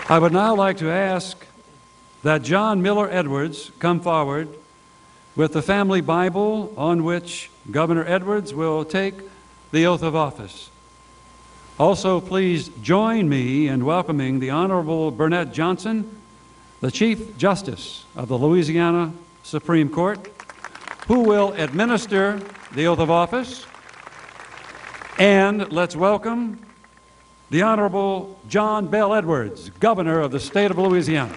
I would now like to ask that John Miller Edwards come forward with the family Bible on which Governor Edwards will take the oath of office. Also, please join me in welcoming the Honorable Burnett Johnson, the Chief Justice of the Louisiana Supreme Court, who will administer the oath of office. And let's welcome the Honorable John Bel Edwards, Governor of the State of Louisiana.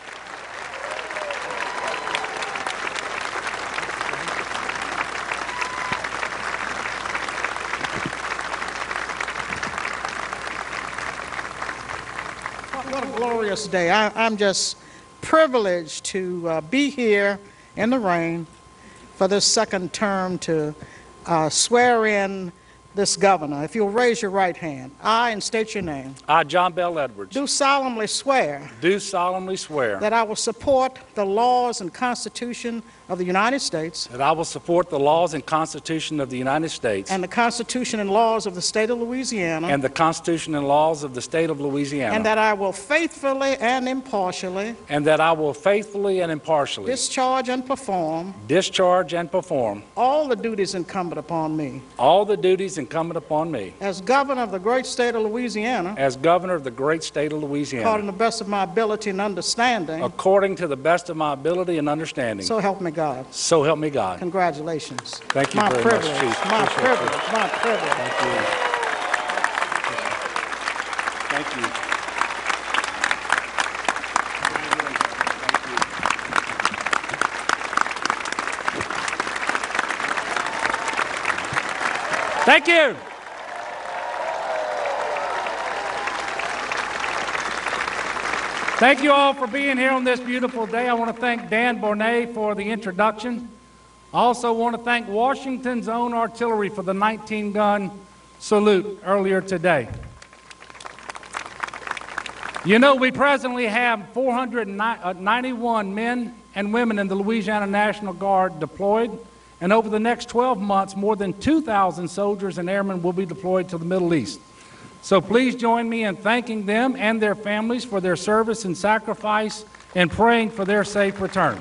What a glorious day. I'm just privileged to be here in the rain for this second term to swear in this governor. If you'll raise your right hand. I, and state your name. I, John Bel Edwards. Do solemnly swear. Do solemnly swear. That I will support the laws and Constitution of the United States. That I will support the laws and Constitution of the United States. And the Constitution and laws of the State of Louisiana. And the Constitution and laws of the State of Louisiana. And that I will faithfully and impartially. And that I will faithfully and impartially. Discharge and perform. Discharge and perform. All the duties incumbent upon me. All the duties incumbent upon me. As Governor of the great State of Louisiana. As Governor of the great State of Louisiana. According to the best of my ability and understanding. According to the best of my ability and understanding. So help me God. So help me God. Congratulations. Thank you very much, Chief. My privilege. My privilege. Thank you. Thank you. Thank you. Thank you all for being here on this beautiful day. I want to thank Dan Bornay for the introduction. I also want to thank Washington's own artillery for the 19-gun salute earlier today. You know, we presently have 491 men and women in the Louisiana National Guard deployed, and over the next 12 months, more than 2,000 soldiers and airmen will be deployed to the Middle East. So please join me in thanking them and their families for their service and sacrifice and praying for their safe return.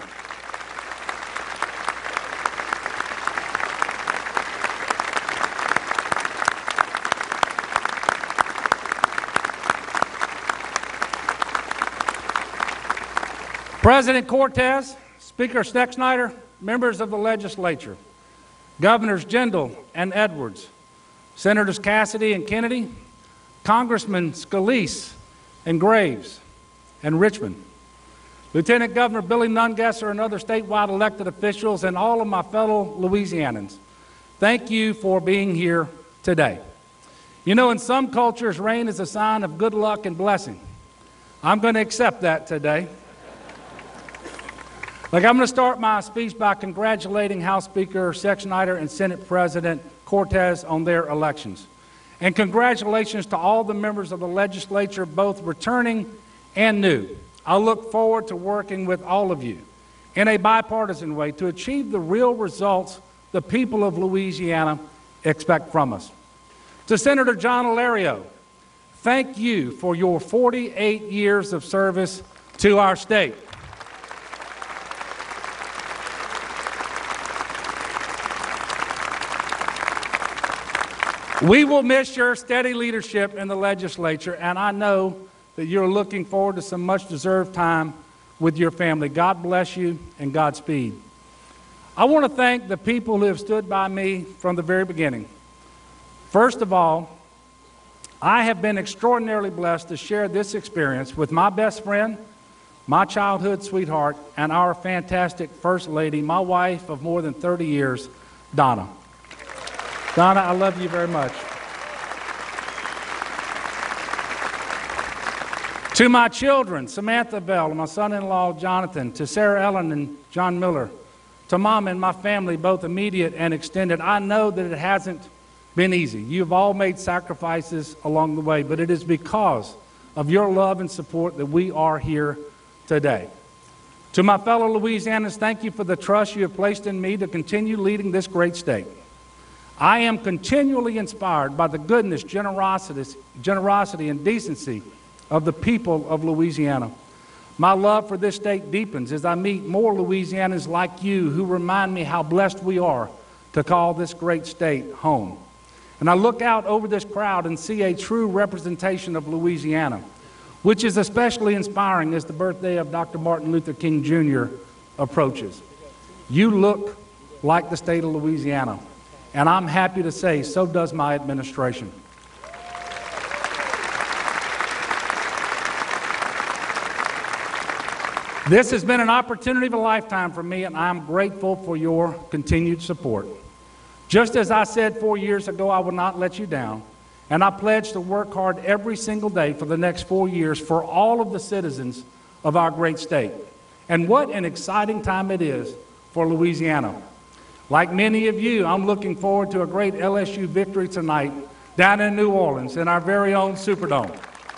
President Cortez, Speaker Sexsnyder, members of the legislature, Governors Jindal and Edwards, Senators Cassidy and Kennedy, Congressman Scalise and Graves and Richmond, Lieutenant Governor Billy Nungesser and other statewide elected officials, and all of my fellow Louisianans, thank you for being here today. You know, in some cultures, rain is a sign of good luck and blessing. I'm going to accept that today. I'm going to start my speech by congratulating House Speaker Sexsnyder and Senate President Cortez on their elections. And congratulations to all the members of the legislature, both returning and new. I look forward to working with all of you in a bipartisan way to achieve the real results the people of Louisiana expect from us. To Senator John Alario, thank you for your 48 years of service to our state. We will miss your steady leadership in the legislature, and I know that you're looking forward to some much-deserved time with your family. God bless you and Godspeed. I want to thank the people who have stood by me from the very beginning. First of all, I have been extraordinarily blessed to share this experience with my best friend, my childhood sweetheart, and our fantastic First Lady, my wife of more than 30 years, Donna. Donna, I love you very much. To my children, Samantha Bell, and my son-in-law, Jonathan, to Sarah Ellen and John Miller, to Mom and my family, both immediate and extended, I know that it hasn't been easy. You've all made sacrifices along the way, but it is because of your love and support that we are here today. To my fellow Louisianans, thank you for the trust you have placed in me to continue leading this great state. I am continually inspired by the goodness, generosity, and decency of the people of Louisiana. My love for this state deepens as I meet more Louisianans like you who remind me how blessed we are to call this great state home. And I look out over this crowd and see a true representation of Louisiana, which is especially inspiring as the birthday of Dr. Martin Luther King Jr. approaches. You look like the state of Louisiana, and I'm happy to say so does my administration. This has been an opportunity of a lifetime for me, and I'm grateful for your continued support. Just as I said 4 years ago, I will not let you down, and I pledge to work hard every single day for the next 4 years for all of the citizens of our great state. And what an exciting time it is for Louisiana. Like many of you, I'm looking forward to a great LSU victory tonight down in New Orleans in our very own Superdome.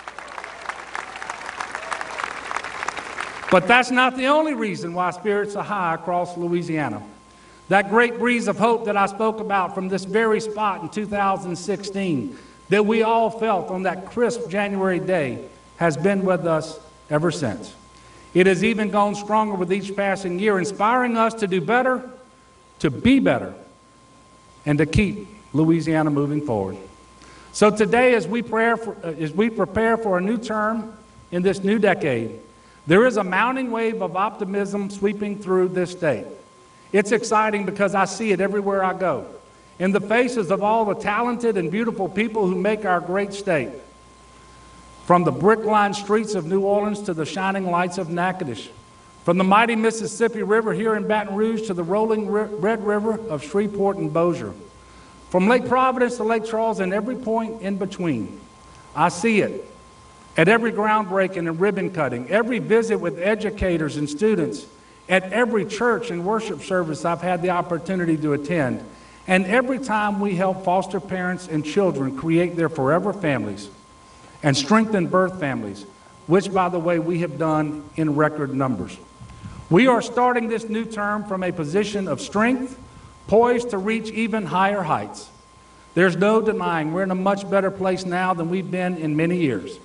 But that's not the only reason why spirits are high across Louisiana. That great breeze of hope that I spoke about from this very spot in 2016 that we all felt on that crisp January day has been with us ever since. It has even gone stronger with each passing year, inspiring us to do better, to be better, and to keep Louisiana moving forward. So today, as we prepare for a new term in this new decade, there is a mounting wave of optimism sweeping through this state. It's exciting because I see it everywhere I go, in the faces of all the talented and beautiful people who make our great state. From the brick-lined streets of New Orleans to the shining lights of Natchitoches, from the mighty Mississippi River here in Baton Rouge to the rolling Red River of Shreveport and Bossier, from Lake Providence to Lake Charles and every point in between. I see it at every groundbreaking and ribbon cutting, every visit with educators and students, at every church and worship service I've had the opportunity to attend, and every time we help foster parents and children create their forever families and strengthen birth families, which, by the way, we have done in record numbers. We are starting this new term from a position of strength, poised to reach even higher heights. There's no denying we're in a much better place now than we've been in many years.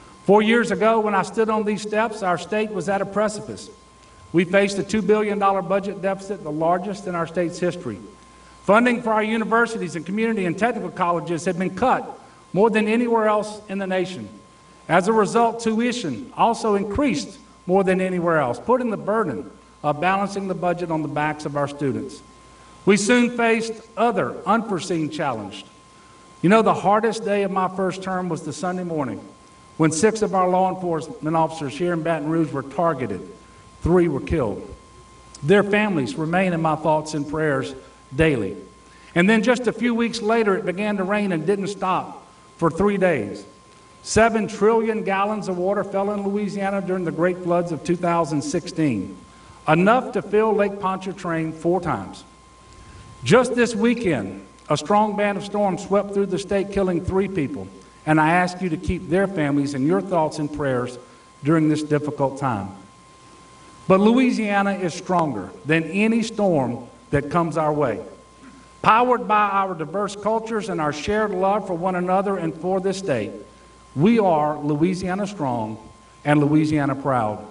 4 years ago, when I stood on these steps, our state was at a precipice. We faced a $2 billion budget deficit, the largest in our state's history. Funding for our universities and community and technical colleges had been cut more than anywhere else in the nation. As a result, tuition also increased more than anywhere else, putting the burden of balancing the budget on the backs of our students. We soon faced other unforeseen challenges. You know, the hardest day of my first term was the Sunday morning when 6 of our law enforcement officers here in Baton Rouge were targeted. 3 were killed. Their families remain in my thoughts and prayers daily. And then just a few weeks later, it began to rain and didn't stop for 3 days. 7 trillion gallons of water fell in Louisiana during the great floods of 2016, enough to fill Lake Pontchartrain 4 times. Just this weekend, a strong band of storms swept through the state, killing 3 people. And I ask you to keep their families in your thoughts and prayers during this difficult time. But Louisiana is stronger than any storm that comes our way. Powered by our diverse cultures and our shared love for one another and for this state, we are Louisiana strong and Louisiana proud.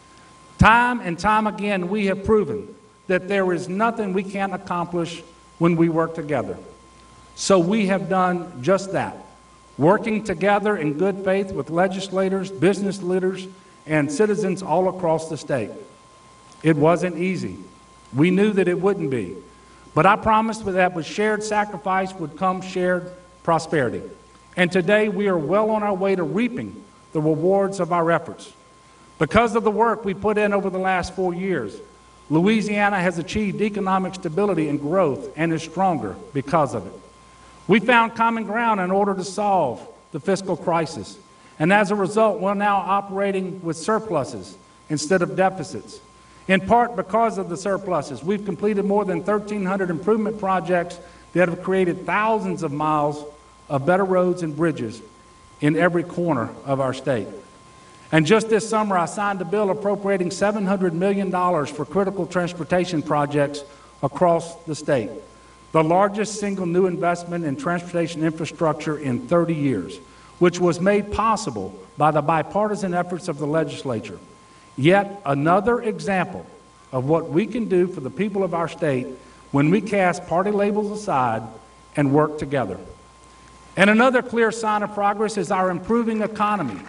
Time and time again, we have proven that there is nothing we can't accomplish when we work together. So we have done just that, working together in good faith with legislators, business leaders, and citizens all across the state. It wasn't easy. We knew that it wouldn't be. But I promised that with shared sacrifice would come shared prosperity. And today we are well on our way to reaping the rewards of our efforts. Because of the work we put in over the last 4 years, Louisiana has achieved economic stability and growth and is stronger because of it. We found common ground in order to solve the fiscal crisis. And as a result, we're now operating with surpluses instead of deficits. In part because of the surpluses, we've completed more than 1,300 improvement projects that have created thousands of miles of better roads and bridges in every corner of our state. And just this summer, I signed a bill appropriating $700 million for critical transportation projects across the state, the largest single new investment in transportation infrastructure in 30 years. which was made possible by the bipartisan efforts of the legislature. Yet another example of what we can do for the people of our state when we cast party labels aside and work together. And another clear sign of progress is our improving economy.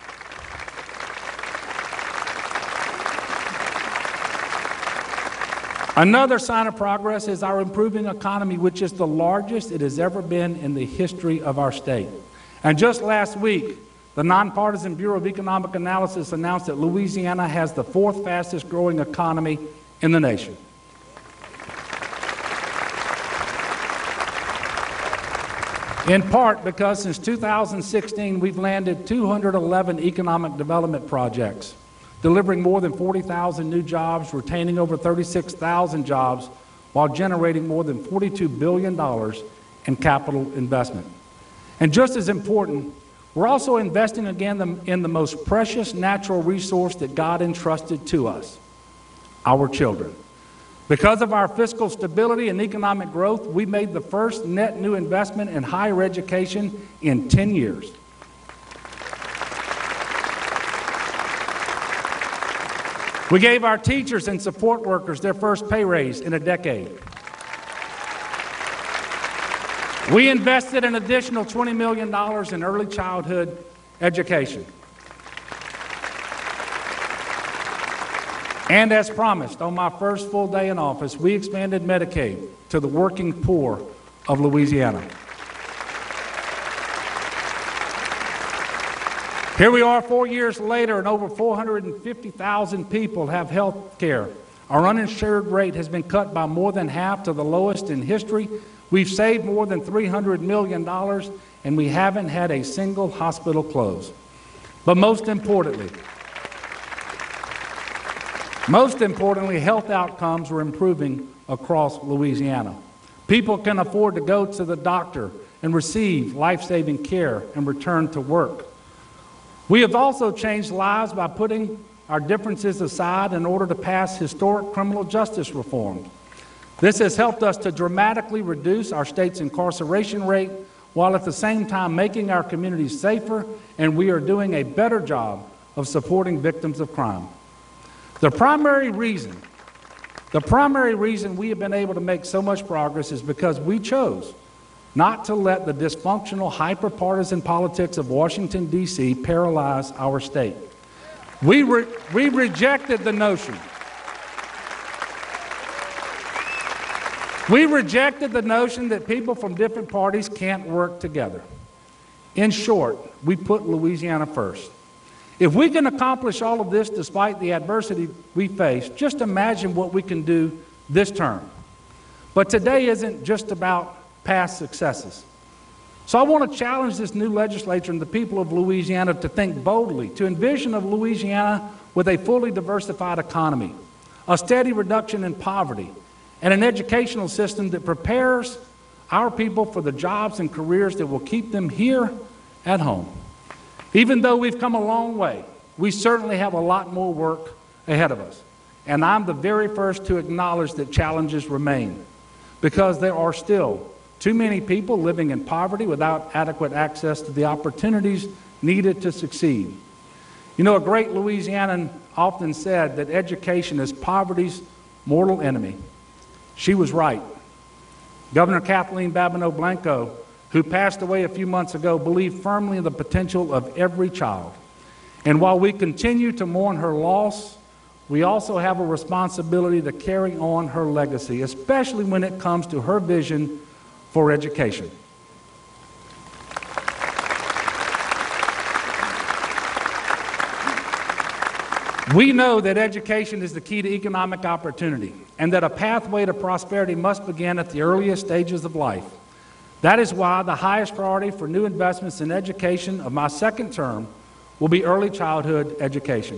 Another sign of progress is our improving economy, which is the largest it has ever been in the history of our state. And just last week, the Nonpartisan Bureau of Economic Analysis announced that Louisiana has the fourth fastest growing economy in the nation. In part because since 2016, we've landed 211 economic development projects, delivering more than 40,000 new jobs, retaining over 36,000 jobs, while generating more than $42 billion in capital investment. And just as important, we're also investing again in the most precious natural resource that God entrusted to us, our children. Because of our fiscal stability and economic growth, we made the first net new investment in higher education in 10 years. We gave our teachers and support workers their first pay raise in a decade. We invested an additional $20 million in early childhood education. And as promised, on my first full day in office, we expanded Medicaid to the working poor of Louisiana. Here we are 4 years later, and over 450,000 people have health care. Our uninsured rate has been cut by more than half to the lowest in history. We've saved more than $300 million, and we haven't had a single hospital close. But most importantly, health outcomes are improving across Louisiana. People can afford to go to the doctor and receive life-saving care and return to work. We have also changed lives by putting our differences aside in order to pass historic criminal justice reform. This has helped us to dramatically reduce our state's incarceration rate, while at the same time making our communities safer, and we are doing a better job of supporting victims of crime. The primary reason we have been able to make so much progress is because we chose not to let the dysfunctional, hyper-partisan politics of Washington, D.C. paralyze our state. We rejected the notion. We rejected the notion that people from different parties can't work together. In short, we put Louisiana first. If we can accomplish all of this despite the adversity we face, just imagine what we can do this term. But today isn't just about past successes. So I want to challenge this new legislature and the people of Louisiana to think boldly, to envision of Louisiana with a fully diversified economy, a steady reduction in poverty, and an educational system that prepares our people for the jobs and careers that will keep them here at home. Even though we've come a long way, we certainly have a lot more work ahead of us. And I'm the very first to acknowledge that challenges remain, because there are still too many people living in poverty without adequate access to the opportunities needed to succeed. You know, a great Louisianan often said that education is poverty's mortal enemy. She was right. Governor Kathleen Babineau Blanco, who passed away a few months ago, believed firmly in the potential of every child. And while we continue to mourn her loss, we also have a responsibility to carry on her legacy, especially when it comes to her vision for education. We know that education is the key to economic opportunity, and that a pathway to prosperity must begin at the earliest stages of life. That is why the highest priority for new investments in education of my second term will be early childhood education.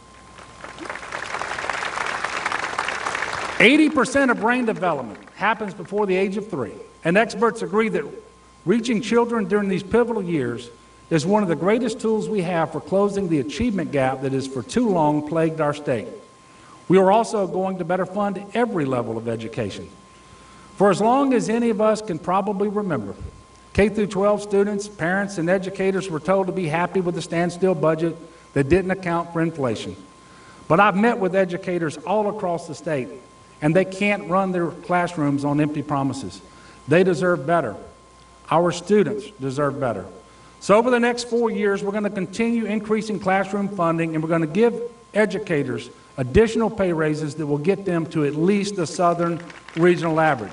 80% of brain development happens before the age of 3, and experts agree that reaching children during these pivotal years is one of the greatest tools we have for closing the achievement gap that has for too long plagued our state. We are also going to better fund every level of education. For as long as any of us can probably remember, K through 12 students, parents, and educators were told to be happy with the standstill budget that didn't account for inflation. But I've met with educators all across the state, and they can't run their classrooms on empty promises. They deserve better. Our students deserve better. So over the next 4 years, we're going to continue increasing classroom funding, and we're going to give educators additional pay raises that will get them to at least the Southern regional average.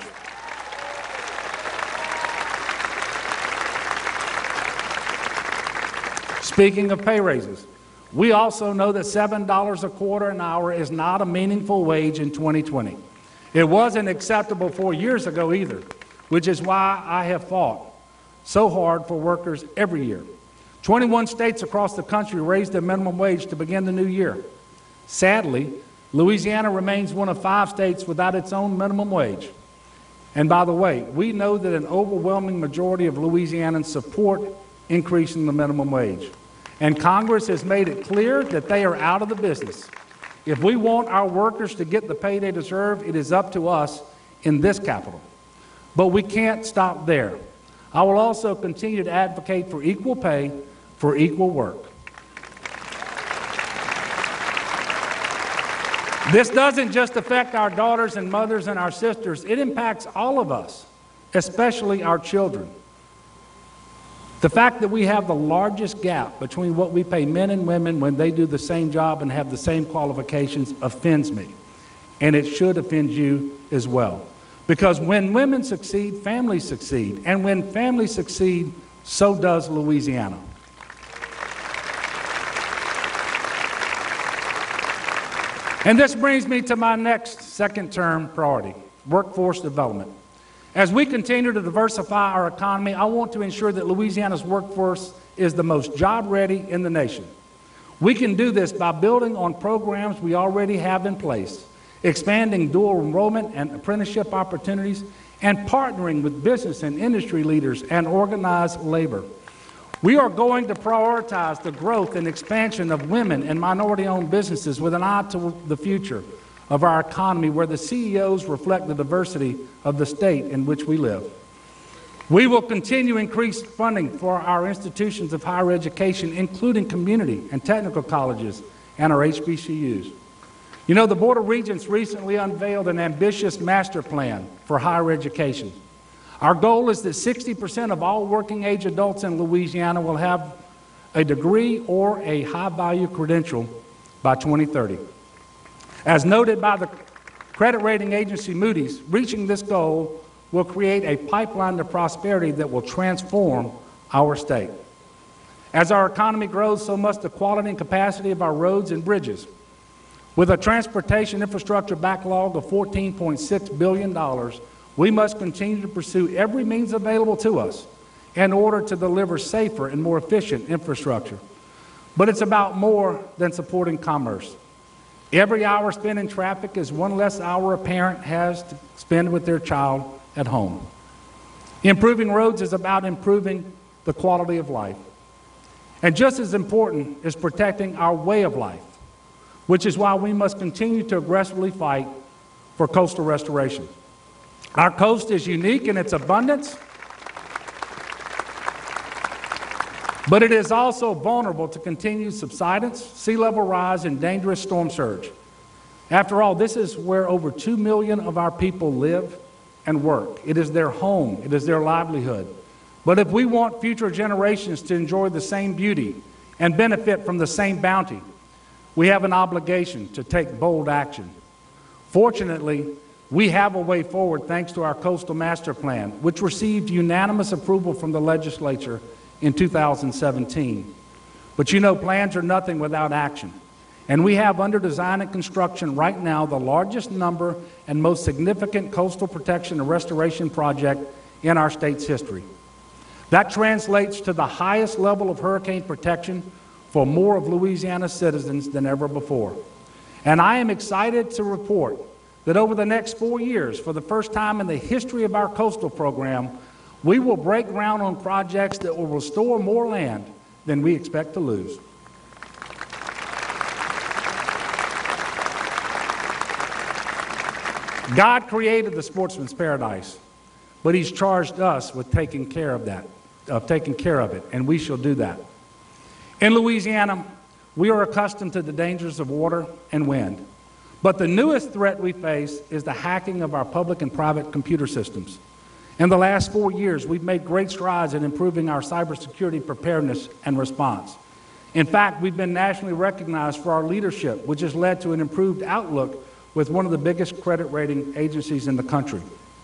Speaking of pay raises, we also know that $7 a quarter an hour is not a meaningful wage in 2020. It wasn't acceptable 4 years ago either, which is why I have fought so hard for workers every year. 21 states across the country raised their minimum wage to begin the new year. Sadly, Louisiana remains one of 5 states without its own minimum wage. And by the way, we know that an overwhelming majority of Louisianans support increasing the minimum wage. And Congress has made it clear that they are out of the business. If we want our workers to get the pay they deserve, it is up to us in this Capitol. But we can't stop there. I will also continue to advocate for equal pay for equal work. This doesn't just affect our daughters and mothers and our sisters, it impacts all of us, especially our children. The fact that we have the largest gap between what we pay men and women when they do the same job and have the same qualifications offends me, and it should offend you as well. Because when women succeed, families succeed, and when families succeed, so does Louisiana. And this brings me to my next second-term priority, workforce development. As we continue to diversify our economy, I want to ensure that Louisiana's workforce is the most job-ready in the nation. We can do this by building on programs we already have in place, expanding dual enrollment and apprenticeship opportunities, and partnering with business and industry leaders and organized labor. We are going to prioritize the growth and expansion of women and minority-owned businesses with an eye to the future of our economy, where the CEOs reflect the diversity of the state in which we live. We will continue increased funding for our institutions of higher education, including community and technical colleges and our HBCUs. You know, the Board of Regents recently unveiled an ambitious master plan for higher education. Our goal is that 60% of all working-age adults in Louisiana will have a degree or a high-value credential by 2030. As noted by the credit rating agency Moody's, reaching this goal will create a pipeline to prosperity that will transform our state. As our economy grows, so must the quality and capacity of our roads and bridges. With a transportation infrastructure backlog of $14.6 billion, we must continue to pursue every means available to us in order to deliver safer and more efficient infrastructure. But it's about more than supporting commerce. Every hour spent in traffic is one less hour a parent has to spend with their child at home. Improving roads is about improving the quality of life. And just as important is protecting our way of life, which is why we must continue to aggressively fight for coastal restoration. Our coast is unique in its abundance, but it is also vulnerable to continued subsidence, sea level rise, and dangerous storm surge. After all, this is where over 2 million of our people live and work. It is their home, it is their livelihood. But if we want future generations to enjoy the same beauty and benefit from the same bounty, we have an obligation to take bold action. Fortunately, we have a way forward thanks to our Coastal Master Plan, which received unanimous approval from the legislature in 2017. But you know, plans are nothing without action. And we have under design and construction right now the largest number and most significant coastal protection and restoration project in our state's history. That translates to the highest level of hurricane protection for more of Louisiana's citizens than ever before. And I am excited to report that over the next 4 years, for the first time in the history of our coastal program, we will break ground on projects that will restore more land than we expect to lose. God created the sportsman's paradise, but he's charged us with taking care of it, and we shall do that. In Louisiana, we are accustomed to the dangers of water and wind, but the newest threat we face is the hacking of our public and private computer systems. In the last 4 years, we've made great strides in improving our cybersecurity preparedness and response. In fact, we've been nationally recognized for our leadership, which has led to an improved outlook with one of the biggest credit rating agencies in the country.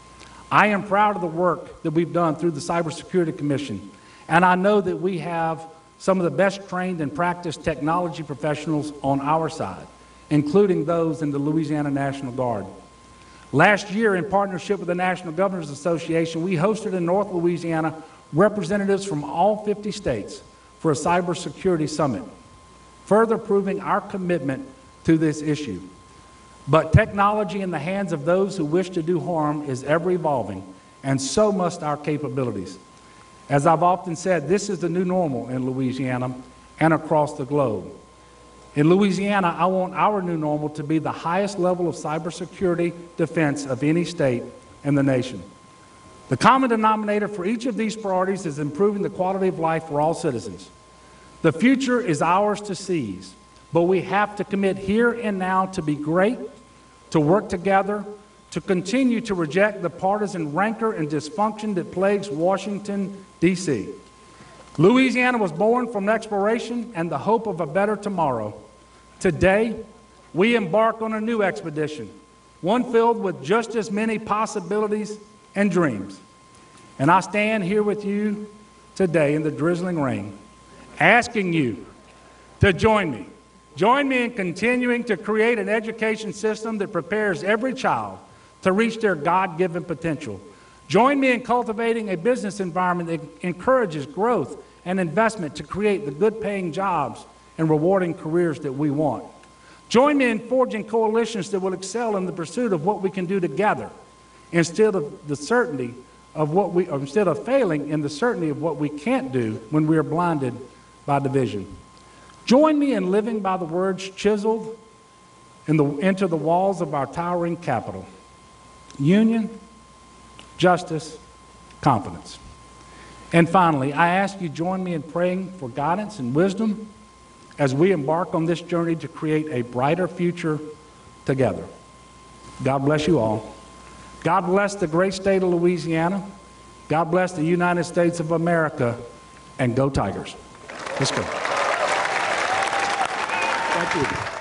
I am proud of the work that we've done through the Cybersecurity Commission, and I know that we have some of the best trained and practiced technology professionals on our side, including those in the Louisiana National Guard. Last year, in partnership with the National Governors Association, we hosted in North Louisiana representatives from all 50 states for a cybersecurity summit, further proving our commitment to this issue. But technology in the hands of those who wish to do harm is ever evolving, and so must our capabilities. As I've often said, this is the new normal in Louisiana and across the globe. In Louisiana, I want our new normal to be the highest level of cybersecurity defense of any state in the nation. The common denominator for each of these priorities is improving the quality of life for all citizens. The future is ours to seize, but we have to commit here and now to be great, to work together, to continue to reject the partisan rancor and dysfunction that plagues Washington, D.C. Louisiana was born from exploration and the hope of a better tomorrow. Today, we embark on a new expedition, one filled with just as many possibilities and dreams. And I stand here with you today in the drizzling rain, asking you to join me. Join me in continuing to create an education system that prepares every child to reach their God-given potential. Join me in cultivating a business environment that encourages growth and investment to create the good-paying jobs and rewarding careers that we want. Join me in forging coalitions that will excel in the pursuit of what we can do together, instead of failing in the certainty of what we can't do when we are blinded by division. Join me in living by the words chiseled into the walls of our towering Capitol: union, justice, confidence. And finally, I ask you join me in praying for guidance and wisdom as we embark on this journey to create a brighter future together. God bless you all. God bless the great state of Louisiana. God bless the United States of America, and go Tigers. Let's go. Thank you.